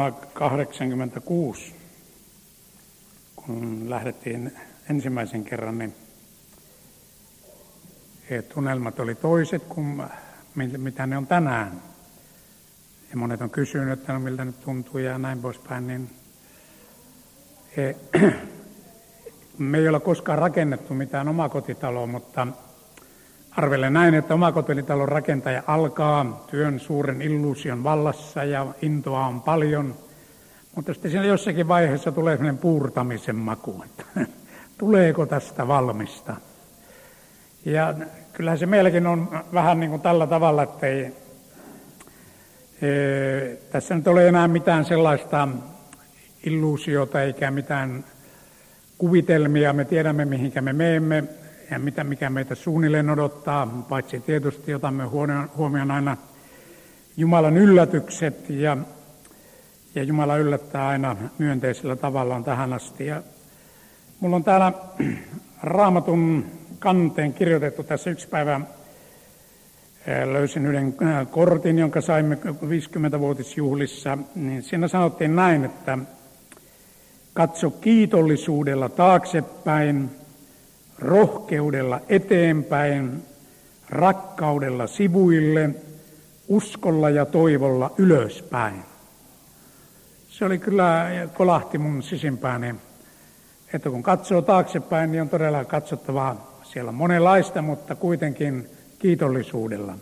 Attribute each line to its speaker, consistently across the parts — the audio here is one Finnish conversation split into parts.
Speaker 1: 1986, kun lähdettiin ensimmäisen kerran, niin tunnelmat oli toiset kuin mitä ne on tänään. Ja monet on kysynyt, että no miltä nyt tuntuu ja näin poispäin. Niin me ei ole koskaan rakennettu mitään omakotitaloa, mutta arvelen näin, että omakotitalon rakentaja alkaa työn suuren illuusion vallassa ja intoa on paljon. Mutta sitten siinä jossakin vaiheessa tulee sellainen puurtamisen maku, että tuleeko tästä valmista. Ja kyllähän se meilläkin on vähän niin kuin tällä tavalla, että ei tässä nyt ole enää mitään sellaista illuusiota eikä mitään kuvitelmia. Me tiedämme, mihinkä me menemme ja mikä meitä suunnilleen odottaa, paitsi tietysti otamme huomioon aina Jumalan yllätykset ja Jumala yllättää aina myönteisellä tavallaan tähän asti. Ja mulla on täällä Raamatun kanteen kirjoitettu tässä yksi päivä. Löysin yhden kortin, jonka saimme 50-vuotisjuhlissa, niin siinä sanottiin näin, että katso kiitollisuudella taaksepäin, rohkeudella eteenpäin, rakkaudella sivuille, uskolla ja toivolla ylöspäin. Se oli kyllä, kolahti mun sisimpääni, että kun katsoo taaksepäin, niin on todella katsottavaa siellä monenlaista, mutta kuitenkin kiitollisuudella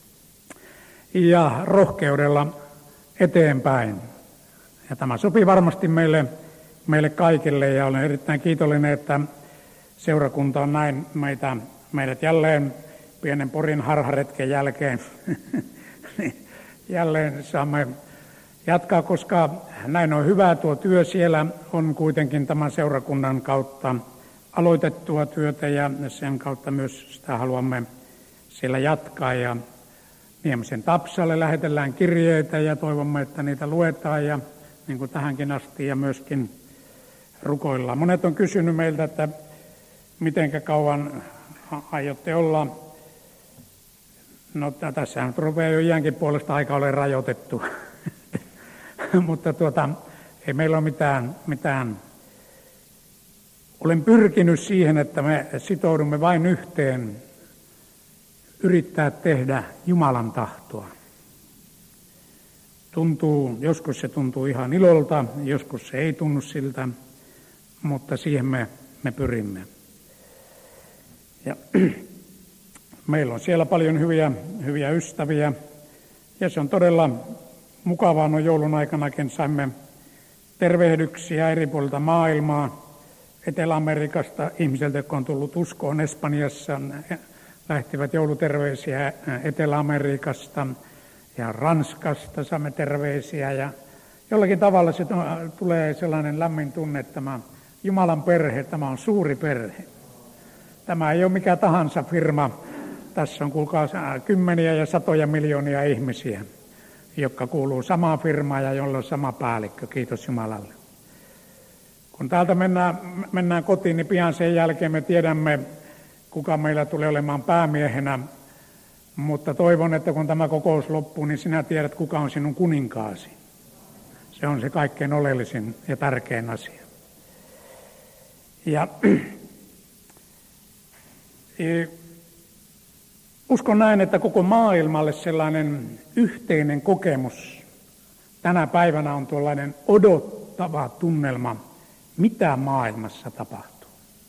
Speaker 1: ja rohkeudella eteenpäin. Ja tämä sopii varmasti meille kaikille ja olen erittäin kiitollinen, että seurakunta on näin meidät jälleen pienen Porin harharetken jälkeen jälleen saamme jatkaa, koska näin on hyvä tuo työ. Siellä on kuitenkin tämän seurakunnan kautta aloitettua työtä ja sen kautta myös sitä haluamme siellä jatkaa. Ja Niemisen Tapsalle lähetellään kirjeitä ja toivomme, että niitä luetaan ja niin kuin tähänkin asti ja myöskin rukoillaan. Monet on kysynyt meiltä, että mitenkä kauan aiotte olla. No tässä nyt rupeaa jo iänkin puolesta aika ole rajoitettu, mutta ei meillä ole mitään. Olen pyrkinyt siihen, että me sitoudumme vain yhteen, yrittää tehdä Jumalan tahtoa. Joskus se tuntuu ihan ilolta, joskus se ei tunnu siltä, mutta siihen me pyrimme. Ja meillä on siellä paljon hyviä ystäviä ja se on todella mukavaa. No joulun aikanakin saimme tervehdyksiä eri puolilta maailmaa. Etelä-Amerikasta ihmisiltä, jotka on tullut uskoon Espanjassa, lähtivät jouluterveisiä Etelä-Amerikasta ja Ranskasta saamme terveisiä. Ja jollakin tavalla se tulee sellainen lämmin tunne, että tämä Jumalan perhe, tämä on suuri perhe. Tämä ei ole mikä tahansa firma. Tässä on kuulkaa kymmeniä ja satoja miljoonia ihmisiä, jotka kuuluu samaan firmaan ja jolla on sama päällikkö. Kiitos Jumalalle. Kun täältä mennään kotiin, niin pian sen jälkeen me tiedämme, kuka meillä tulee olemaan päämiehenä. Mutta toivon, että kun tämä kokous loppuu, niin sinä tiedät, kuka on sinun kuninkaasi. Se on se kaikkein oleellisin ja tärkein asia. Ja uskon näin, että koko maailmalle sellainen yhteinen kokemus tänä päivänä on tuollainen odottava tunnelma, mitä maailmassa tapahtuu.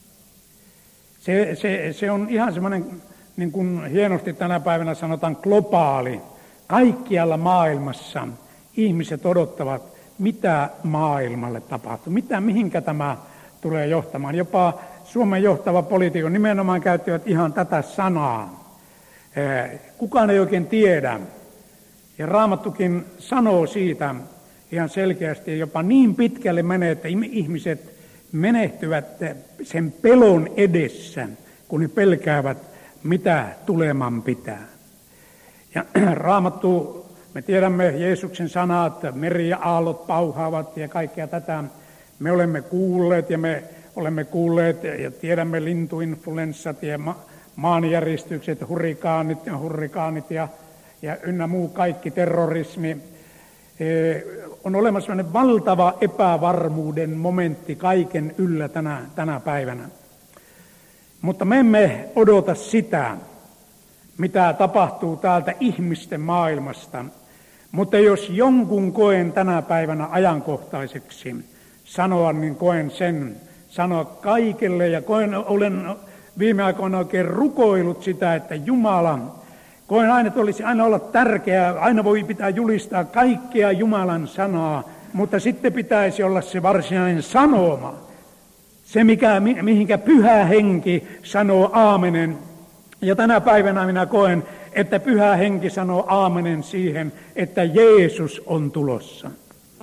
Speaker 1: Se on ihan semmoinen, niin kuin hienosti tänä päivänä sanotaan, globaali. Kaikkialla maailmassa ihmiset odottavat, mitä maailmalle tapahtuu, mihinkä tämä tulee johtamaan. Jopa Suomen johtava poliitikko nimenomaan käyttivät ihan tätä sanaa. Kukaan ei oikein tiedä. Ja Raamattukin sanoo siitä ihan selkeästi, jopa niin pitkälle menee, että ihmiset menehtyvät sen pelon edessä, kun ne pelkäävät, mitä tuleman pitää. Ja Raamattu, me tiedämme Jeesuksen sanat, meri ja aallot pauhaavat ja kaikkea tätä. Me olemme kuulleet ja tiedämme lintuinfluenssat ja maanjäristykset, hurrikaanit ja ynnä muu kaikki terrorismi. on olemassa sellainen valtava epävarmuuden momentti kaiken yllä tänä päivänä. Mutta me emme odota sitä, mitä tapahtuu täältä ihmisten maailmasta. Mutta jos jonkun koen tänä päivänä ajankohtaiseksi sanoa, niin koen sen sanoa kaikille. Ja olen viime aikoina oikein rukoillut sitä, että Jumala, koen aina, että olisi aina olla tärkeää, aina voi pitää julistaa kaikkea Jumalan sanaa, mutta sitten pitäisi olla se varsinainen sanoma. Se, mihinkä Pyhä Henki sanoo aamenen. Ja tänä päivänä minä koen, että Pyhä Henki sanoo aamenen siihen, että Jeesus on tulossa.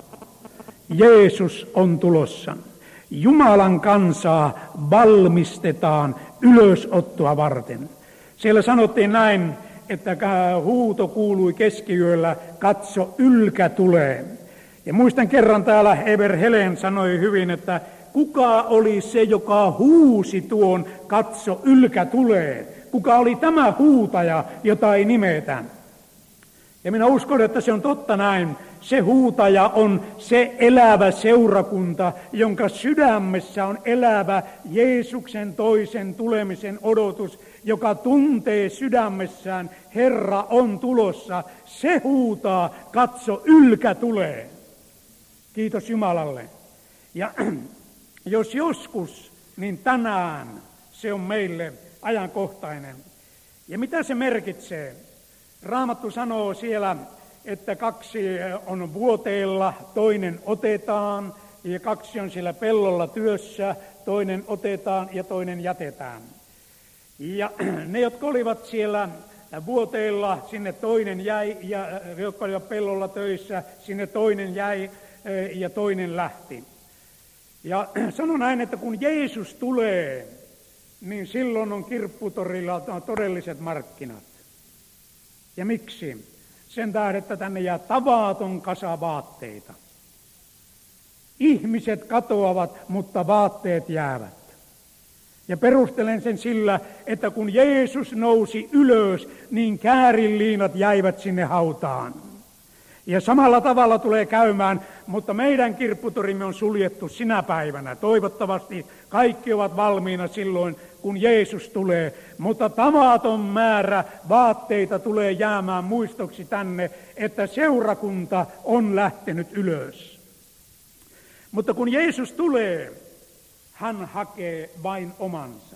Speaker 1: Jeesus on tulossa. Jumalan kansaa valmistetaan ylösottoa varten. Siellä sanottiin näin, että huuto kuului keskiyöllä, katso, ylkä tulee. Ja muistan kerran täällä Eber Helen sanoi hyvin, että kuka oli se, joka huusi tuon, katso, ylkä tulee. Kuka oli tämä huutaja, jota ei nimetä? Ja minä uskon, että se on totta näin. Se huutaja on se elävä seurakunta, jonka sydämessä on elävä Jeesuksen toisen tulemisen odotus, joka tuntee sydämessään, Herra on tulossa. Se huutaa, katso, ylkä tulee. Kiitos Jumalalle. Ja jos joskus, niin tänään se on meille ajankohtainen. Ja mitä se merkitsee? Raamattu sanoo siellä, että 2 on vuoteella, toinen otetaan, ja 2 on siellä pellolla työssä, toinen otetaan ja toinen jätetään. Ja ne, jotka olivat siellä vuoteella, sinne toinen jäi, ja jotka olivat pellolla töissä, sinne toinen jäi ja toinen lähti. Ja sanon näin, että kun Jeesus tulee, niin silloin on kirpputorilla todelliset markkinat. Ja miksi? Sen tähden, että tänne jää tavaton kasa vaatteita. Ihmiset katoavat, mutta vaatteet jäävät. Ja perustelen sen sillä, että kun Jeesus nousi ylös, niin käärinliinat jäivät sinne hautaan. Ja samalla tavalla tulee käymään, mutta meidän kirpputorimme on suljettu sinä päivänä. Toivottavasti kaikki ovat valmiina silloin, kun Jeesus tulee. Mutta tavaton määrä vaatteita tulee jäämään muistoksi tänne, että seurakunta on lähtenyt ylös. Mutta kun Jeesus tulee, hän hakee vain omansa.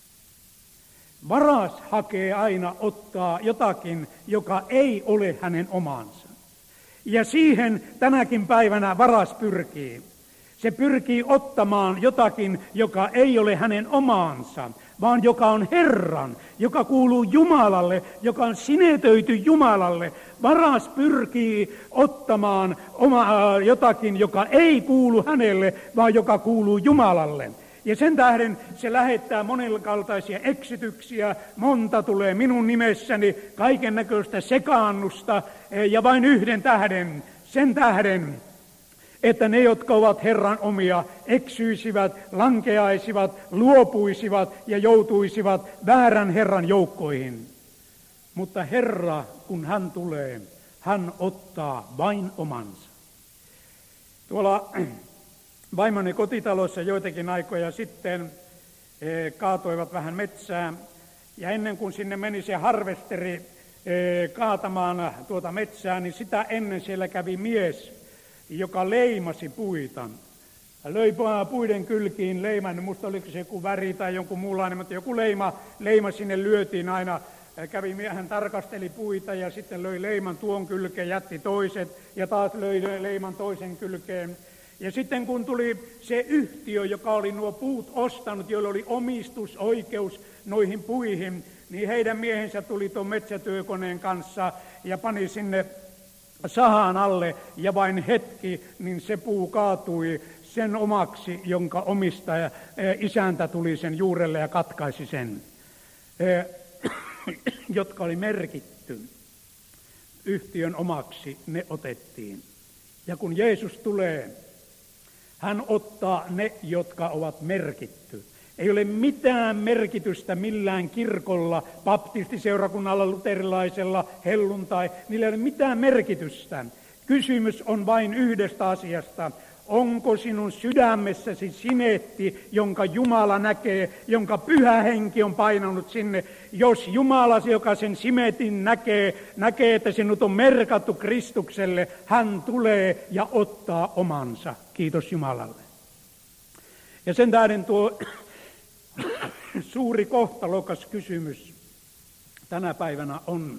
Speaker 1: Varas hakee aina ottaa jotakin, joka ei ole hänen omansa. Ja siihen tänäkin päivänä varas pyrkii. Se pyrkii ottamaan jotakin, joka ei ole hänen omaansa, vaan joka on Herran, joka kuuluu Jumalalle, joka on sinetöity Jumalalle. Varas pyrkii ottamaan jotakin, joka ei kuulu hänelle, vaan joka kuuluu Jumalalle. Ja sen tähden se lähettää monenkaltaisia eksityksiä, monta tulee minun nimessäni, kaiken näköistä sekaannusta ja vain yhden tähden, sen tähden, että ne, jotka ovat Herran omia, eksyisivät, lankeaisivat, luopuisivat ja joutuisivat väärän Herran joukkoihin. Mutta Herra, kun hän tulee, hän ottaa vain omansa. Tuolla vaimoni kotitalossa joitakin aikoja sitten kaatoivat vähän metsää, ja ennen kuin sinne meni se harvesteri kaatamaan tuota metsää, niin sitä ennen siellä kävi mies, joka leimasi puita. Hän löi puiden kylkiin leiman, musta oliko se joku väri tai jonkun muunlainen, mutta joku leima sinne lyötiin aina. Hän tarkasteli puita ja sitten löi leiman tuon kylkeen, jätti toiset ja taas löi leiman toisen kylkeen. Ja sitten kun tuli se yhtiö, joka oli nuo puut ostanut, joilla oli omistusoikeus noihin puihin, niin heidän miehensä tuli tuon metsätyökoneen kanssa ja pani sinne sahan alle, ja vain hetki, niin se puu kaatui sen omaksi, jonka omistaja, isäntä tuli sen juurelle ja katkaisi sen, jotka oli merkitty yhtiön omaksi, ne otettiin. Ja kun Jeesus tulee, hän ottaa ne, jotka ovat merkitty. Ei ole mitään merkitystä millään kirkolla, baptistiseurakunnalla, luterilaisella, helluntai, niillä ei ole mitään merkitystä. Kysymys on vain yhdestä asiasta. Onko sinun sydämessäsi sinetti, jonka Jumala näkee, jonka Pyhä Henki on painanut sinne? Jos Jumala, joka sen simetin näkee, että sinut on merkattu Kristukselle, hän tulee ja ottaa omansa. Kiitos Jumalalle. Ja sen tähden tuo suuri kohtalokas kysymys tänä päivänä on,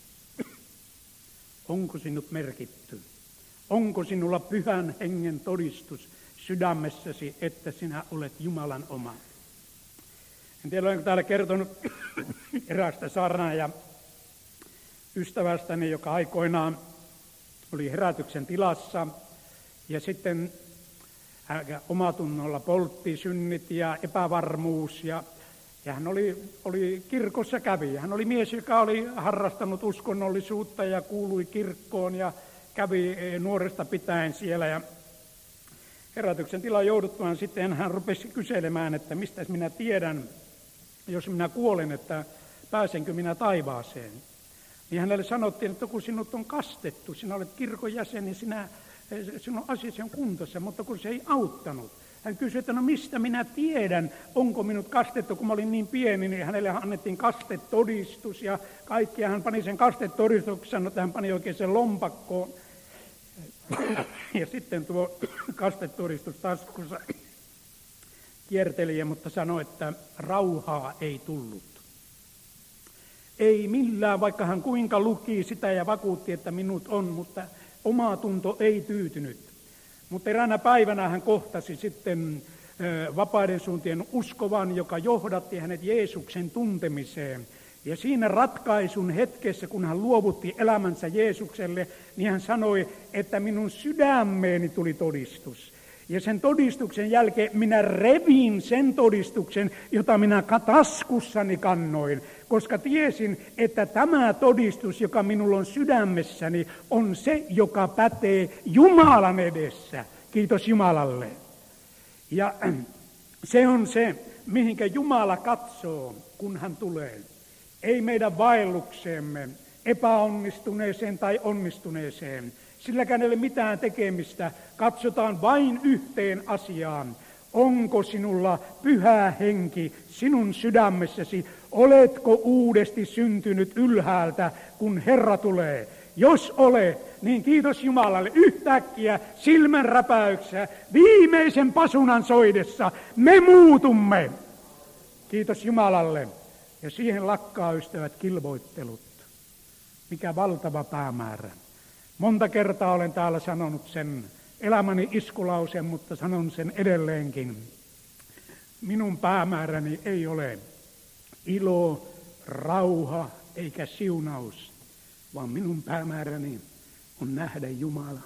Speaker 1: onko sinut merkitty? Onko sinulla Pyhän Hengen todistus sydämessäsi, että sinä olet Jumalan oma? En tiedä, olenko täällä kertonut eräästä saarnaaja ystävästäni, joka aikoinaan oli herätyksen tilassa ja sitten omatunnolla poltti synnit ja epävarmuus ja hän oli kirkossa kävijä. Hän oli mies, joka oli harrastanut uskonnollisuutta ja kuului kirkkoon ja kävi nuoresta pitäen siellä. Ja herätyksen tilaan jouduttuaan sitten hän rupesi kyselemään, että mistä minä tiedän, jos minä kuolen, että pääsenkö minä taivaaseen. Niin hänelle sanottiin, että kun sinut on kastettu, sinä olet kirkon jäsen, niin sinun asiasi on kuntossa, mutta kun se ei auttanut. Hän kysyi, että no mistä minä tiedän, onko minut kastettu, kun mä olin niin pieni, niin hänelle annettiin kastetodistus ja kaikki. Hän pani sen kastetodistuksen, sanoi, että hän pani oikein sen lompakkoon. Ja sitten tuo kastetodistus taskussa kierteli, mutta sanoi, että rauhaa ei tullut. Ei millään, vaikka hän kuinka luki sitä ja vakuutti, että minut on, mutta oma tunto ei tyytynyt. Mutta eräänä päivänä hän kohtasi sitten vapaiden suuntien uskovan, joka johdatti hänet Jeesuksen tuntemiseen. Ja siinä ratkaisun hetkessä, kun hän luovutti elämänsä Jeesukselle, niin hän sanoi, että minun sydämeeni tuli todistus. Ja sen todistuksen jälkeen minä revin sen todistuksen, jota minä taskussani kannoin, koska tiesin, että tämä todistus, joka minulla on sydämessäni, on se, joka pätee Jumalan edessä. Kiitos Jumalalle. Ja se on se, mihinkä Jumala katsoo, kun hän tulee. Ei meidän vaellukseemme, epäonnistuneeseen tai onnistuneeseen. Silläkään ei ole mitään tekemistä. Katsotaan vain yhteen asiaan. Onko sinulla Pyhä Henki sinun sydämessäsi? Oletko uudesti syntynyt ylhäältä, kun Herra tulee? Jos ole, niin kiitos Jumalalle. Yhtäkkiä silmänräpäyksessä, viimeisen pasunan soidessa, me muutumme. Kiitos Jumalalle. Ja siihen lakkaa, ystävät, kilvoittelut. Mikä valtava päämäärä. Monta kertaa olen täällä sanonut sen elämäni iskulauseen, mutta sanon sen edelleenkin. Minun päämääräni ei ole ilo, rauha eikä siunaus, vaan minun päämääräni on nähdä Jumala.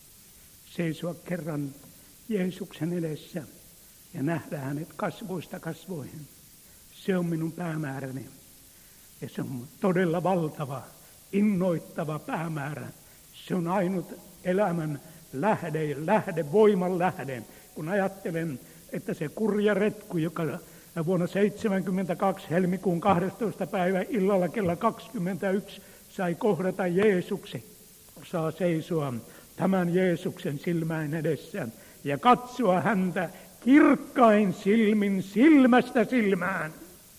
Speaker 1: Seisoa kerran Jeesuksen edessä ja nähdä hänet kasvoista kasvoihin. Se on minun päämääräni. Ja se on todella valtava, innoittava päämäärä. Se on ainut elämän lähde, voiman lähde. Kun ajattelen, että se kurja retku, joka vuonna 1972 helmikuun 12. päivä illalla kello 21 sai kohdata Jeesuksen, saa seisoa tämän Jeesuksen silmäin edessä ja katsoa häntä kirkkain silmin silmästä silmään.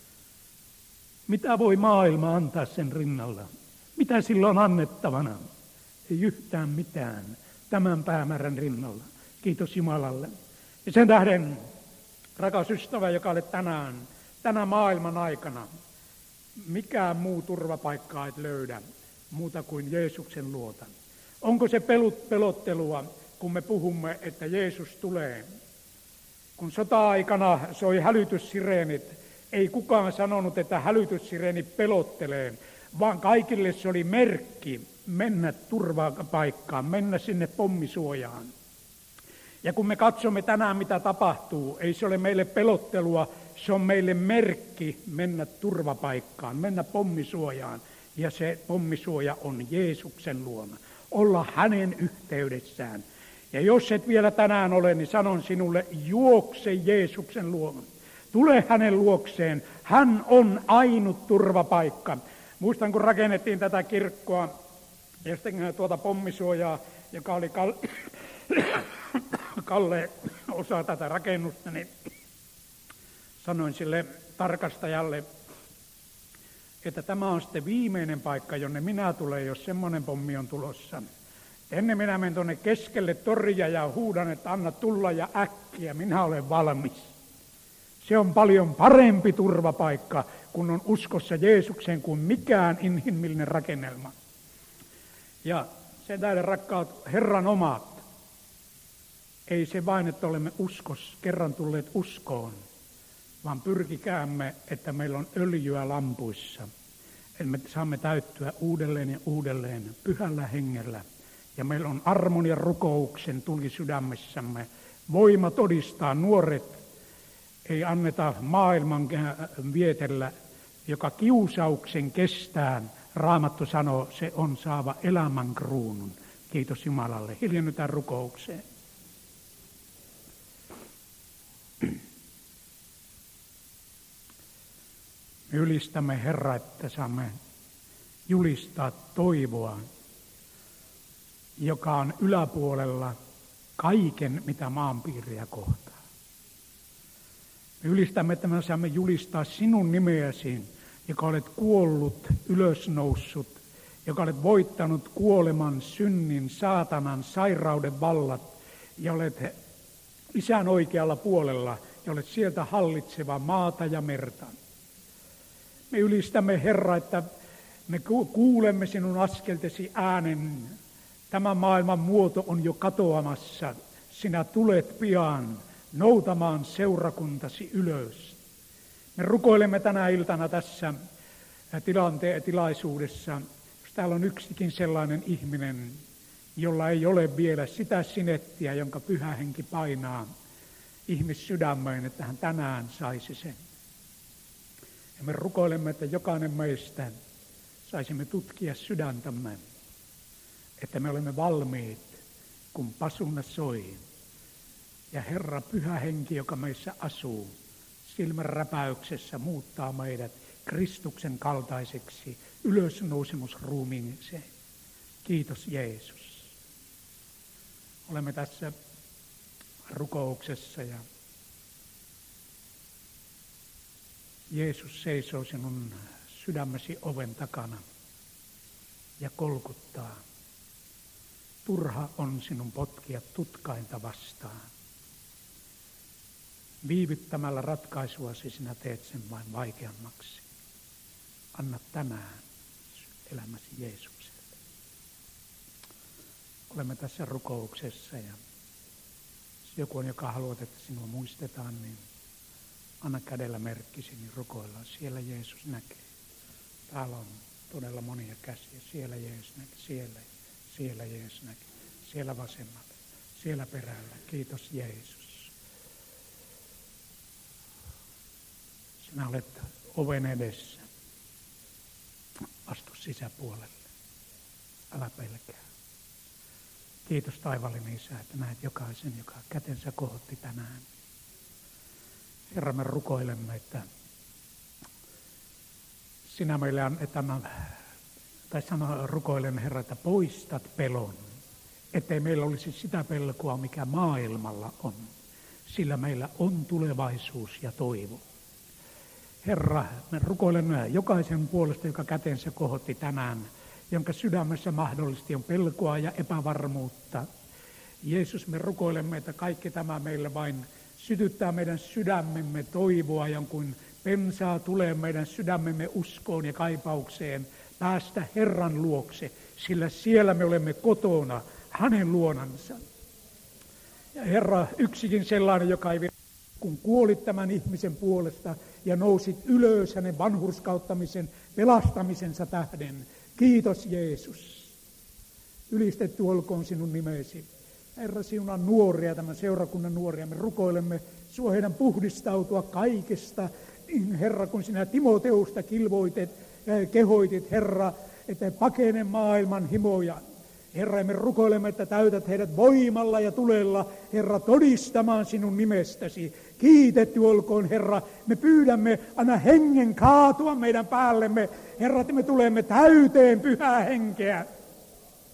Speaker 1: Mitä voi maailma antaa sen rinnalla? Mitä sillä on annettavana? Ei yhtään mitään tämän päämäärän rinnalla. Kiitos Jumalalle. Ja sen tähden, rakas ystävä, joka olet tänä maailman aikana, mikään muu turvapaikkaa et löydä muuta kuin Jeesuksen luota. Onko se pelottelua, kun me puhumme, että Jeesus tulee? Kun sota-aikana soi hälytyssireenit, ei kukaan sanonut, että hälytyssireeni pelottelee, vaan kaikille se oli merkki mennä turvapaikkaan, mennä sinne pommisuojaan. Ja kun me katsomme tänään, mitä tapahtuu, ei se ole meille pelottelua, se on meille merkki mennä turvapaikkaan, mennä pommisuojaan. Ja se pommisuoja on Jeesuksen luona, olla hänen yhteydessään. Ja jos et vielä tänään ole, niin sanon sinulle, juokse Jeesuksen luona. Tule hänen luokseen, hän on ainut turvapaikka. Muistan, kun rakennettiin tätä kirkkoa ja sitten tuota pommisuojaa, joka oli Kalle osa tätä rakennusta, niin sanoin sille tarkastajalle, että tämä on sitten viimeinen paikka, jonne minä tulen, jos semmoinen pommi on tulossa. Ennen minä menen tuonne keskelle toria ja huudan, että anna tulla ja äkkiä, minä olen valmis. Se on paljon parempi turvapaikka, kun on uskossa Jeesukseen kuin mikään inhimillinen rakennelma. Ja se tähden rakkaat Herran omat, ei se vain, että olemme kerran tulleet uskoon, vaan pyrkikäämme, että meillä on öljyä lampuissa. Että me saamme täyttyä uudelleen ja uudelleen pyhällä hengellä. Ja meillä on armon ja rukouksen tuli sydämessämme. Voima todistaa, nuoret, ei anneta maailman vietellä, joka kiusauksen kestää. Raamattu sanoo, se on saava elämän kruunun. Kiitos Jumalalle. Hiljennytään rukoukseen. Me ylistämme Herra, että saamme julistaa toivoa, joka on yläpuolella kaiken, mitä maanpiiriä kohtaa. Me ylistämme, että me saamme julistaa sinun nimeäsi, joka olet kuollut, ylösnoussut, joka olet voittanut kuoleman, synnin, saatanan, sairauden vallat, ja olet Isän oikealla puolella, ja olet sieltä hallitseva maata ja merta. Me ylistämme, Herra, että me kuulemme sinun askeltesi äänen. Tämä maailman muoto on jo katoamassa. Sinä tulet pian noutamaan seurakuntasi ylös. Me rukoilemme tänä iltana tässä tilaisuudessa, jos täällä on yksikin sellainen ihminen, jolla ei ole vielä sitä sinettiä, jonka Pyhä Henki painaa ihmissydämeen, että hän tänään saisi sen. Ja me rukoilemme, että jokainen meistä saisimme tutkia sydäntämme, että me olemme valmiit, kun pasunna soi. Ja Herra Pyhä Henki, joka meissä asuu, silmänräpäyksessä muuttaa meidät Kristuksen kaltaiseksi ylösnousemusruumiinseen. Kiitos Jeesus. Olemme tässä rukouksessa ja Jeesus seisoo sinun sydämesi oven takana ja kolkuttaa. Turha on sinun potkia tutkainta vastaan. Viivyttämällä ratkaisuasi sinä teet sen vain vaikeammaksi. Anna tänään elämäsi Jeesukselle. Olemme tässä rukouksessa ja jos joku on, joka haluat, että sinua muistetaan, niin anna kädellä merkkisi, niin rukoillaan. Siellä Jeesus näkee. Täällä on todella monia käsiä. Siellä Jeesus näkee. Siellä Jeesus näkee. Siellä vasemmalla. Siellä perällä. Kiitos Jeesus. Sinä olet oven edessä. Astu sisäpuolelle. Älä pelkää. Kiitos taivallinen Isä, että näet jokaisen, joka kätensä kohotti tänään. Herra, me rukoilemme, että sinä meille rukoilen, Herra, että poistat pelon, ettei meillä olisi sitä pelkoa, mikä maailmalla on, sillä meillä on tulevaisuus ja toivo. Herra, me rukoilemme jokaisen puolesta, joka kätensä kohotti tänään, jonka sydämessä mahdollisesti on pelkoa ja epävarmuutta. Jeesus, me rukoilemme, että kaikki tämä meille vain sytyttää meidän sydämemme toivoa, jonkun pensaa tulee meidän sydämemme uskoon ja kaipaukseen päästä Herran luokse, sillä siellä me olemme kotona hänen luonansa. Ja Herra, yksikin sellainen, joka ei kun kuolit tämän ihmisen puolesta ja nousit ylös hänen vanhurskauttamisen, pelastamisensa tähden. Kiitos Jeesus. Ylistetty olkoon sinun nimesi. Herra, siunaa nuoria, tämän seurakunnan nuoria. Me rukoilemme sinua heidän puhdistautua kaikesta. Herra, kun sinä Timoteusta kehoitit, Herra, että pakene maailman himoja. Herra, me rukoilemme, että täytät heidät voimalla ja tulella, Herra, todistamaan sinun nimestäsi. Kiitetty olkoon, Herra. Me pyydämme, anna hengen kaatua meidän päällemme. Herra, että me tulemme täyteen pyhää henkeä.